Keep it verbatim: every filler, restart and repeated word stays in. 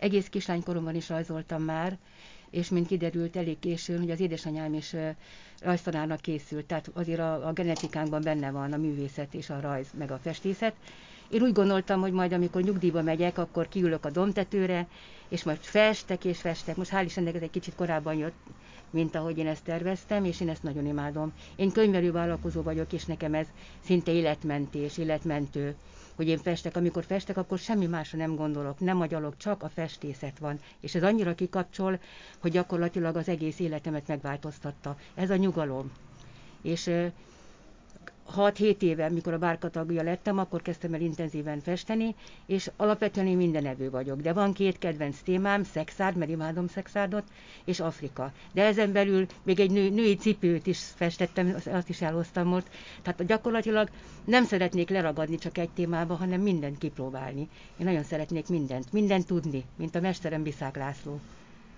egész kislánykoromban is rajzoltam már, és mint kiderült elég későn, hogy az édesanyám is rajztanárnak készült, tehát azért a, a genetikánkban benne van a művészet és a rajz, meg a festészet. Én úgy gondoltam, hogy majd amikor nyugdíjba megyek, akkor kiülök a domtetőre, és majd festek és festek. Most hál' Istennek ez egy kicsit korábban jött, mint ahogy én ezt terveztem, és én ezt nagyon imádom. Én könyvelővállalkozó vagyok, és nekem ez szinte életmentés, életmentő, hogy én festek. Amikor festek, akkor semmi másra nem gondolok, nem agyalok, csak a festészet van. És ez annyira kikapcsol, hogy gyakorlatilag az egész életemet megváltoztatta. Ez a nyugalom. És hat-hét éve, mikor a Bárka tagja lettem, akkor kezdtem el intenzíven festeni, és alapvetően én mindenevő vagyok. De van két kedvenc témám, szexárd, mert imádom szexárdot, és Afrika. De ezen belül még egy nő, női cipőt is festettem, azt is elhoztam most. Tehát gyakorlatilag nem szeretnék leragadni csak egy témába, hanem mindent kipróbálni. Én nagyon szeretnék mindent, mindent tudni, mint a mesterem Biszák László.